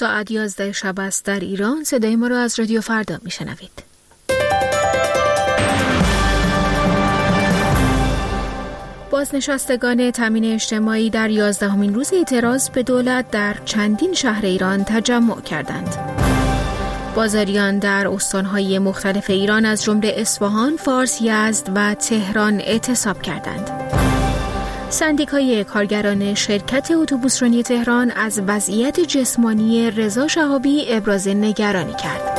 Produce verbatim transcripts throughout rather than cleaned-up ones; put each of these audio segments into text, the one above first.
ساعت یازده شب است در ایران. صدای ما را از رادیو فردا میشنوید. بازنشستگان تامین اجتماعی در یازدهمین روز اعتراض به دولت در چندین شهر ایران تجمع کردند. بازاریان در استانهای مختلف ایران از جمله اصفهان، فارس، یزد و تهران اعتصاب کردند. سندیکای کارگران شرکت اتوبوسرانی تهران از وضعیت جسمانی رضا شهابی ابراز نگرانی کرد.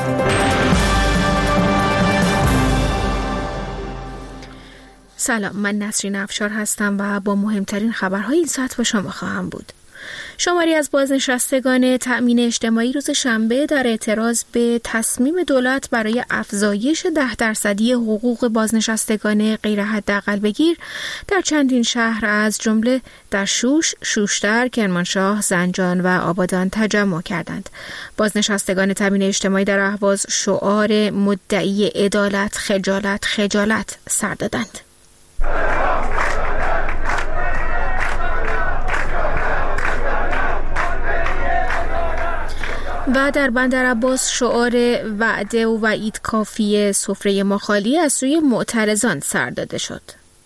سلام، من نسرین افشار هستم و با مهمترین خبرهای این ساعت با شما خواهم بود. شماری از بازنشستگان تأمین اجتماعی روز شنبه در اعتراض به تصمیم دولت برای افزایش ده درصدی حقوق بازنشستگان غیر حداقل بگیر در چندین شهر از جمله در شوش، شوشتر، کرمانشاه، زنجان و آبادان تجمع کردند. بازنشستگان تأمین اجتماعی در اهواز شعار مدعی عدالت، خجالت، خجالت سر دادند. و در بندرعباس شعار وعده و وعید کافیه، سفره ما خالی از سوی معترضان سر داده شد.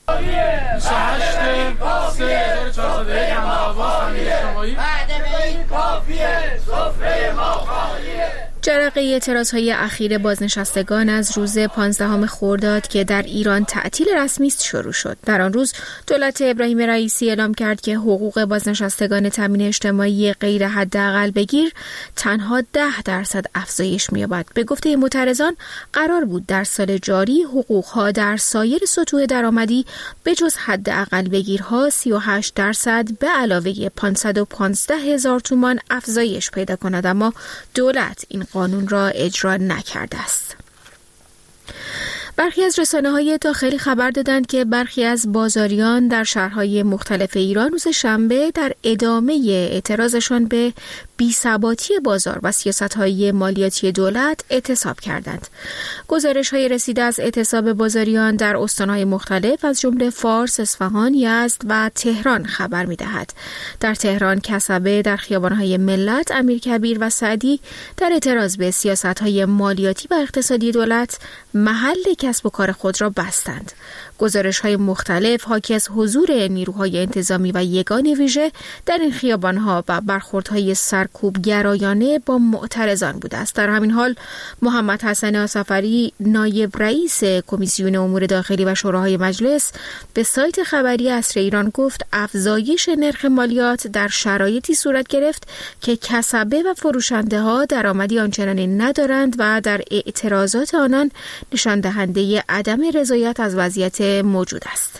جرقه اعتراض‌های اخیر بازنشستگان از روز پانزدهم خرداد که در ایران تعطیل رسمی است شروع شد. در آن روز دولت ابراهیم رئیسی اعلام کرد که حقوق بازنشستگان تامین اجتماعی غیر حداقل بگیر تنها ده درصد افزایش می‌یابد. به گفته معترضان قرار بود در سال جاری حقوق‌ها در سایر سطوح درآمدی به جز حداقل بگیرها سی و هشت درصد به علاوه پانصد و پانزده هزار تومان افزایش پیدا کند، اما دولت این قانون را اجرا نکرده است. برخی از رسانه‌های داخلی خبر دادند که برخی از بازاریان در شهرهای مختلف ایران روز شنبه در ادامه اعتراضشان به بی‌ثباتی بازار و سیاست‌های مالیاتی دولت اعتصاب کردند. گزارش‌های رسیده از اعتصاب بازاریان در استان‌های مختلف از جمله فارس، اصفهان، یزد و تهران خبر می‌دهد. در تهران کسبه در خیابان‌های ملت، امیرکبیر و سعدی در اعتراض به سیاست‌های مالیاتی و اقتصادی دولت محل کسب و کار خود را بستند. گزارش‌های مختلف حاکی از حضور نیروهای انتظامی و یگان ویژه در این خیابان‌ها و برخوردهای سرکوب گرایانه با معترضان بوده است. در همین حال محمد حسن آصفری نایب رئیس کمیسیون امور داخلی و شوراهای مجلس به سایت خبری عصر ایران گفت افزایش نرخ مالیات در شرایطی صورت گرفت که کسبه و فروشنده‌ها درآمدی آنچنانی ندارند و در اعتراضات آنان نشان دهنده عدم رضایت از وضعیت موجود است.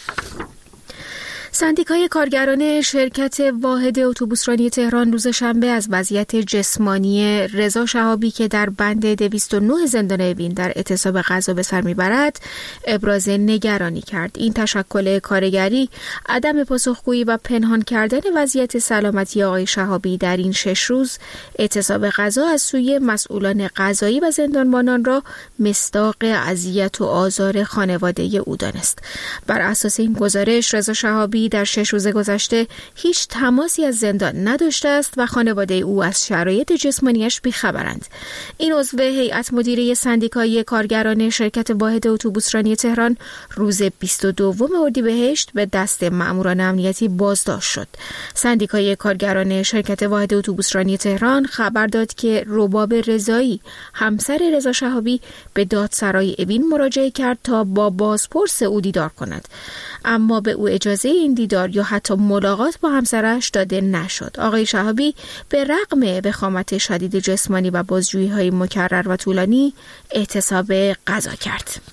سندیکای کارگران شرکت واحد اتوبوسرانی تهران روز شنبه از وضعیت جسمانی رضا شهابی که در بند دویست و نه زندان اوین در اعتصاب غذا به سر میبرد ابراز نگرانی کرد. این تشکل کارگری عدم پاسخگویی و پنهان کردن وضعیت سلامتی آقای شهابی در این شش روز اعتصاب غذا از سوی مسئولان قضایی و زندانبانان را مصداق اذیت و آزار خانواده او دانست. بر اساس این گزارش رضا شهابی در شش روز گذشته هیچ تماسی از زندان نداشته است و خانواده او از شرایط جسمانیش بیخبرند. این عضو هیئت مدیره سندیکای کارگران شرکت واحد اتوبوسرانی تهران روز بیست و دوم اردیبهشت به دست مأموران امنیتی بازداشت شد. سندیکای کارگران شرکت واحد اتوبوسرانی تهران خبر داد که رباب رضایی همسر رضا شهابی به دادسرای اوین مراجعه کرد تا با بازپرس او دیدار کند، اما به او اجازه این دیدار یا حتی ملاقات با همسرش داده نشد. آقای شهابی به رغم وخامت شدید جسمانی و بازجویی‌های مکرر و طولانی اعتصاب غذا کرد.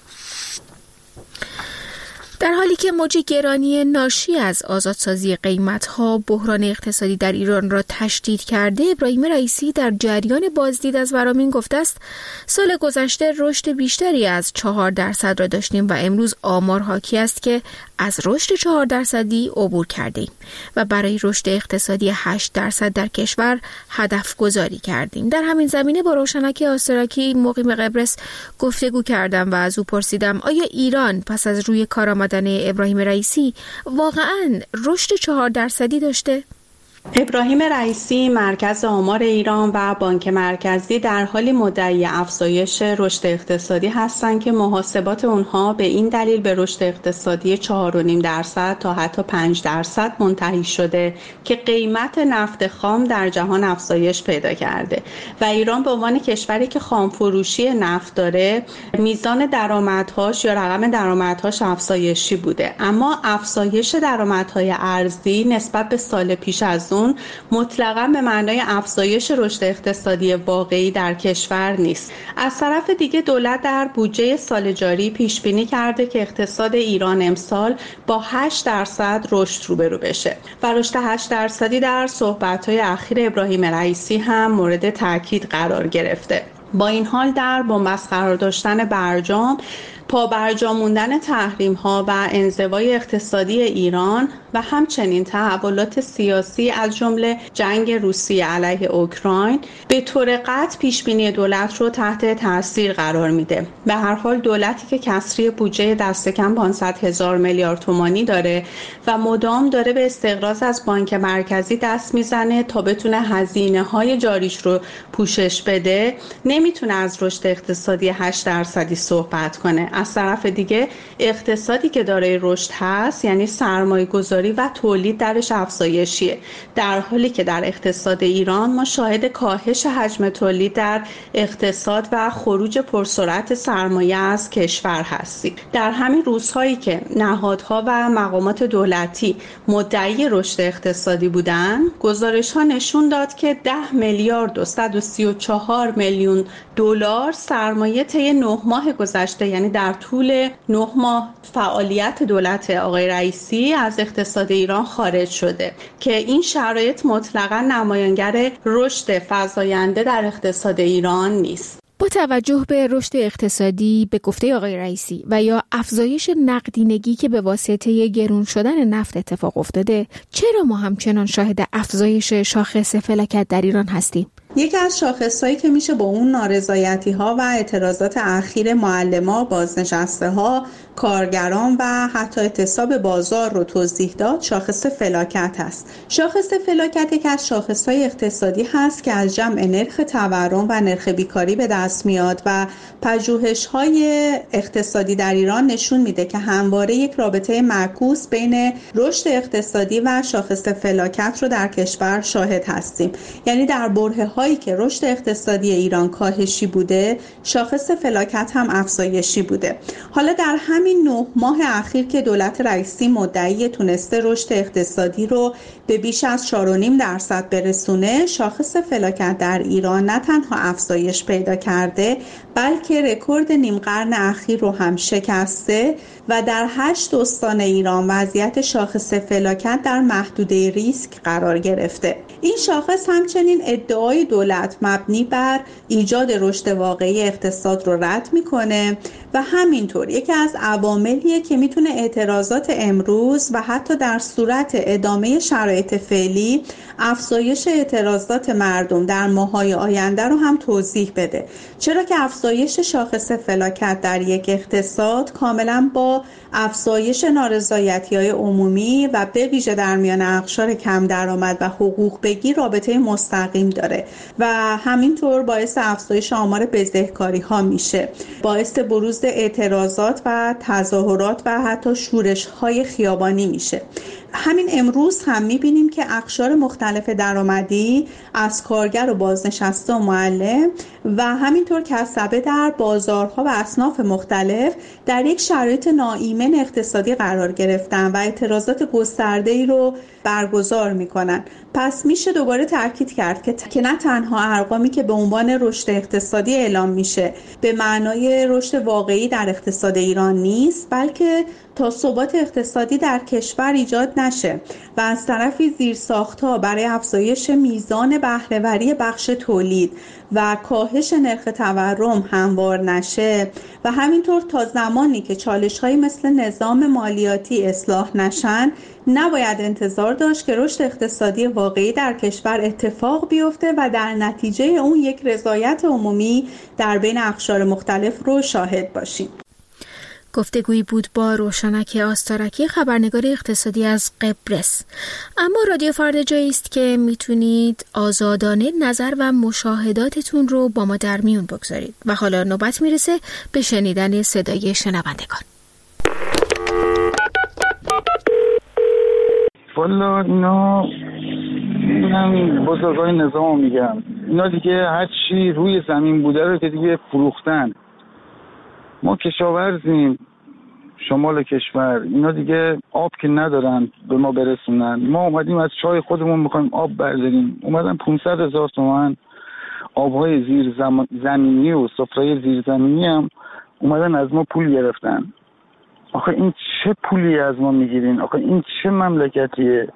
در حالی که موج گرانی ناشی از آزادسازی قیمت‌ها بحران اقتصادی در ایران را تشدید کرده، ابراهیم رئیسی در جریان بازدید از ورامین گفته است سال گذشته رشد بیشتری از چهار درصد را داشتیم و امروز آمار حاکی است که از رشد چهار درصدی عبور کردیم و برای رشد اقتصادی هشت درصد در کشور هدف گذاری کردیم. در همین زمینه با روشنک آستراکی مقیم قبرس گفتگو کردم و از او پرسیدم آیا ایران پس از روی کار آمدن ابراهیم رئیسی واقعاً رشد چهار درصدی داشته؟ ابراهیم رئیسی، مرکز آمار ایران و بانک مرکزی در حالی مدعی افزایش رشد اقتصادی هستند که محاسبات اونها به این دلیل به رشد اقتصادی چهار و نیم درصد تا حتی پنج درصد منتهی شده که قیمت نفت خام در جهان افزایش پیدا کرده و ایران به عنوان کشوری که خام فروشی نفت داره میزان درآمدهاش یا رقم درآمدهاش افزایشی بوده، اما افزایش درآمدهای ارزی نسبت به سال پیش از اون مطلقاً به معنای افزایش رشد اقتصادی واقعی در کشور نیست. از طرف دیگه دولت در بودجه سال جاری پیش بینی کرده که اقتصاد ایران امسال با هشت درصد رشد روبرو بشه و رشد هشت درصدی در صحبت‌های اخیر ابراهیم رئیسی هم مورد تاکید قرار گرفته. با این حال در بنبست قرار داشتن برجام، پا برجا موندن تحریم ها و انزوای اقتصادی ایران و همچنین تحولات سیاسی از جمله جنگ روسیه علیه اوکراین به طور قطع پیش بینی دولت رو تحت تاثیر قرار میده. به هر حال دولتی که کسری بودجه دست کم پانصد هزار میلیارد تومانی داره و مدام داره به استقراض از بانک مرکزی دست میزنه تا بتونه هزینه های جاریش رو پوشش بده، نمیتونه از رشد اقتصادی هشت درصدی صحبت کنه. از طرف دیگه اقتصادی که دارای رشد هست یعنی سرمایه گذاری و تولید درش افزایشیه، در حالی که در اقتصاد ایران ما شاهد کاهش حجم تولید در اقتصاد و خروج پرسرعت سرمایه از کشور هستیم. در همین روزهایی که نهادها و مقامات دولتی مدعی رشد اقتصادی بودن، گزارش ها نشون داد که ده میلیارد و صد و سی و چهار میلیون دلار سرمایه طی نه ماه گذشته، یعنی در طول نه ماه فعالیت دولت آقای رئیسی از اقتصاد ایران خارج شده که این شرایط مطلقاً نمایانگر رشد فزاینده در اقتصاد ایران نیست. با توجه به رشد اقتصادی به گفته آقای رئیسی و یا افزایش نقدینگی که به واسطه گرون شدن نفت اتفاق افتاده، چرا ما همچنان شاهد افزایش شاخص فلاکت در ایران هستیم؟ یکی از شاخصهایی که میشه با اون نارضایتی‌ها و اعتراضات اخیر معلما، بازنشسته‌ها، کارگران و حتی اعتصاب بازار رو توضیح داد، شاخص فلاکت هست. شاخص فلاکت یکی از شاخصهای اقتصادی هست که از جمع نرخ تورم و نرخ بیکاری به دست میاد و پژوهش‌های اقتصادی در ایران نشون میده که همواره یک رابطه معکوس بین رشد اقتصادی و شاخص فلاکت رو در کشور شاهد هستیم. یعنی در برهه‌هایی که رشد اقتصادی ایران کاهشی بوده، شاخص فلاکت هم افزایشی بوده. حالا در همین نه ماه اخیر که دولت رئیسی مدعی تونسته رشد اقتصادی رو به بیش از چهار و نیم درصد برسونه، شاخص فلاکت در ایران نه تنها افزایش پیدا کرده بلکه رکورد نیم قرن اخیر رو هم شکسته و در هشت استان ایران وضعیت شاخص فلاکت در محدوده ریسک قرار گرفته. این شاخص همچنین ادعای دولت مبنی بر ایجاد رشد واقعی اقتصاد رو رد میکنه و همینطور یکی از عواملیه که میتونه اعتراضات امروز و حتی در صورت ادامه شرایط فعلی افزایش اعتراضات مردم در ماه‌های آینده رو هم توضیح بده، چرا که افزایش شاخص فلاکت در یک اقتصاد کاملا با افزایش نارضایتی‌های عمومی و به ویژه در میان اقشار کم درآمد و حقوق بگیر رابطه مستقیم داره و همینطور باعث افزایش آمار بزهکاری ها میشه، باعث بروز اعتراضات و تظاهرات و حتی شورش های خیابانی میشه. همین امروز هم میبینیم که اقشار مختلف درآمدی از کارگر و بازنشسته و معلم و همینطور کسبه در بازارها و اصناف مختلف در یک شرایط ناایمن اقتصادی قرار گرفتن و اعتراضات گسترده‌ای رو برگزار میکنن. پس میشه دوباره تاکید کرد که که نه تنها ارقامی که به عنوان رشد اقتصادی اعلام میشه به معنای رشد واقعی در اقتصاد ایران نیست، بلکه تا ثبات اقتصادی در کشور ایجاد نشه و از طرفی زیرساخت‌ها برای افزایش میزان بهره‌وری بخش تولید و کاهش نرخ تورم هموار نشه و همینطور تا زمانی که چالش‌هایی مثل نظام مالیاتی اصلاح نشن، نباید انتظار داشت که رشد اقتصادی واقعی در کشور اتفاق بیفته و در نتیجه اون یک رضایت عمومی در بین اقشار مختلف رو شاهد باشیم. گفتگویی بود با روشنک آستارکی، خبرنگار اقتصادی از قبرس. اما رادیو فردا جایی است که میتونید آزادانه نظر و مشاهداتتون رو با ما در میون بگذارید. و حالا نوبت میرسه به شنیدن صدای شنوندگان. والا اینا همین بزرگای نظام میگم، اینا دیگه هر چی روی زمین بوده رو که دیگه فروختن. ما کشاورزیم شمال کشور، اینا دیگه آب که ندارن به ما برسونن. ما اومدیم از چای خودمون میخوایم آب برداریم، اومدن پانصد هزار تومان آبهای زیر زم... زمینی و سفره زیر زمینی هم اومدن از ما پول گرفتن. آخه این چه پولی از ما میگیرین؟ آخه این چه مملکتیه؟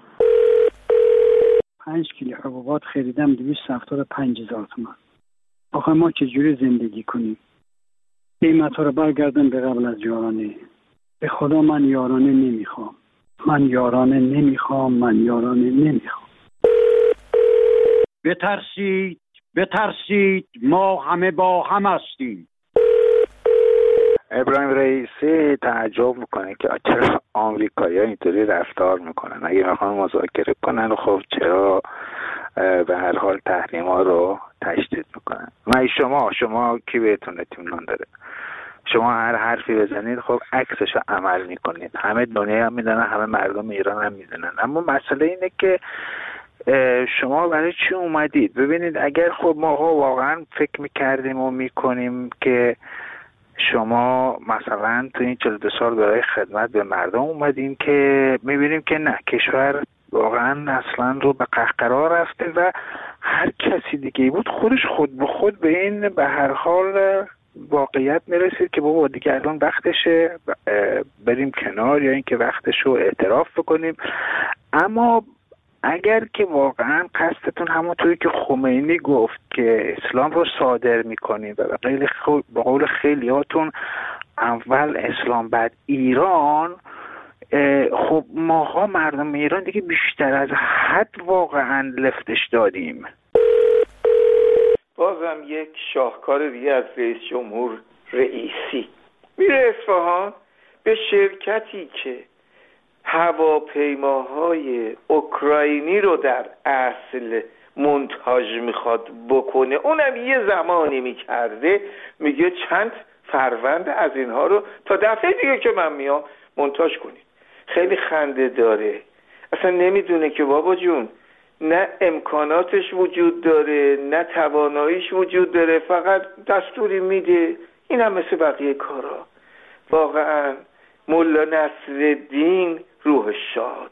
پنج کیلو حبوبات خریدم دویست هفتاد و پنج هزار تومان. آخه ما چجوری زندگی کنیم؟ قیمت ها رو برگردن به قبل از یارانه. به خدا من یارانه نمیخوام. من یارانه نمیخوام. من یارانه نمیخوام. بترسید بترسید ما همه با هم هستیم. ابراهیم رئیسی تعجب میکنه که چرا آمریکایی‌ها اینطوری رفتار میکنن. اگه میخوان مذاکره کنن خب چرا به هر حال تحریما رو تشدید میکنن؟ من شما شما کی بهتون اطمینان داره؟ شما هر حرفی بزنید خب عکسش عمل میکنید. همه دنیا هم میدونن، همه مردم ایران هم میدونن. اما مسئله اینه که شما برای چی اومدید؟ ببینید اگر خب ما واقعا فکر میکردیم و میکنیم که شما مثلا تو این چهل و دو سال برای خدمت به مردم اومدیم، که میبینیم که نه، کشور واقعا اصلا رو به قهقرا رفته و هر کسی دیگه بود خودش خود به خود به این به هر حال واقعیت میرسید که بابا دیگه الان وقتشه بریم کنار، یا اینکه وقتشو اعتراف بکنیم. اما اگر که واقعا قصدتون همونطوری که خمینی گفت که اسلام رو صادر میکنید و به قول خیلیاتون اول اسلام بعد ایران، خب ماها مردم ایران دیگه بیشتر از حد واقعا لفتش دادیم. بازم یک شاهکار دیگه از رئیس جمهور رئیسی. میره اصفهان به شرکتی که هواپیماهای اوکراینی رو در اصل مونتاژ میخواد بکنه، اونم یه زمانی میکرده، میگه چند فروند از اینها رو تا دفعه دیگه که من میام مونتاژ کنید. خیلی خنده داره، اصلا نمیدونه که بابا جون نه امکاناتش وجود داره نه تواناییش وجود داره، فقط دستوری میده. این هم مثل بقیه کارا. واقعا مولا نصرالدین روح شاد.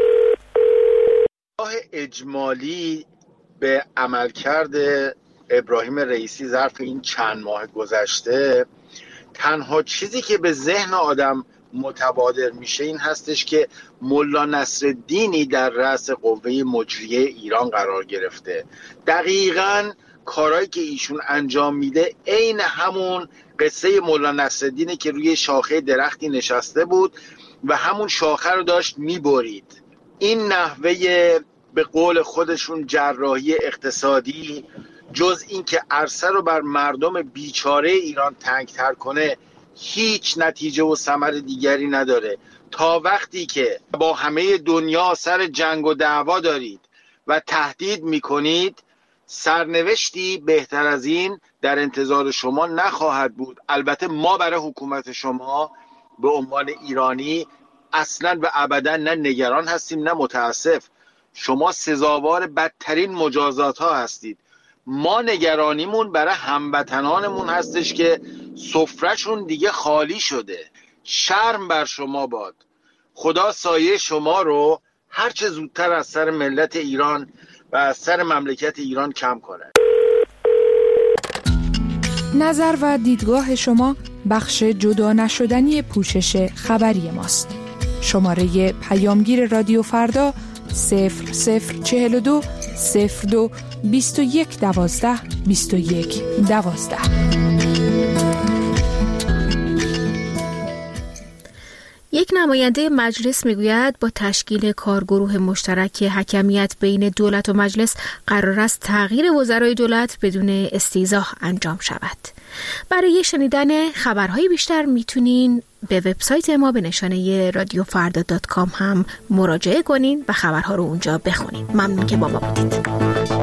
نگاه اجمالی به عملکرد ابراهیم رئیسی ظرف این چند ماه گذشته، تنها چیزی که به ذهن آدم متبادر میشه این هستش که مولا نصرالدینی در رأس قوه مجریه ایران قرار گرفته. دقیقاً کارهایی که ایشون انجام میده عین همون قصه مولا نصرالدینی که روی شاخه درختی نشسته بود و همون شاخه رو داشت میبرید. این نحوه به قول خودشون جراحی اقتصادی جز این که عرصه رو بر مردم بیچاره ایران تنگتر کنه هیچ نتیجه و ثمر دیگری نداره. تا وقتی که با همه دنیا سر جنگ و دعوا دارید و تهدید میکنید، سرنوشتی بهتر از این در انتظار شما نخواهد بود. البته ما برای حکومت شما به عنوان ایرانی اصلا و ابدا نه نگران هستیم نه متاسف. شما سزاوار بدترین مجازات ها هستید. ما نگرانیمون برای هموطنانمون هستش که سفرهشون دیگه خالی شده. شرم بر شما باد. خدا سایه شما رو هرچه زودتر از سر ملت ایران و از سر مملکت ایران کم کنه. نظر و دیدگاه شما بخش جدا نشدنی پوشش خبری ماست. شماره پیامگیر رادیو فردا صفر صفر چهل و دو صفر دو بیست و یک دوازده بیست و یک دوازده. یک نماینده مجلس میگوید با تشکیل کارگروه مشترک حکمیت بین دولت و مجلس قرار است تغییر وزرای دولت بدون استیضاح انجام شود. برای شنیدن خبرهای بیشتر میتونین به وبسایت ما به نشانه رادیو فردا دات کام هم مراجعه کنین و خبرها رو اونجا بخونین. ممنون که با ما بودید.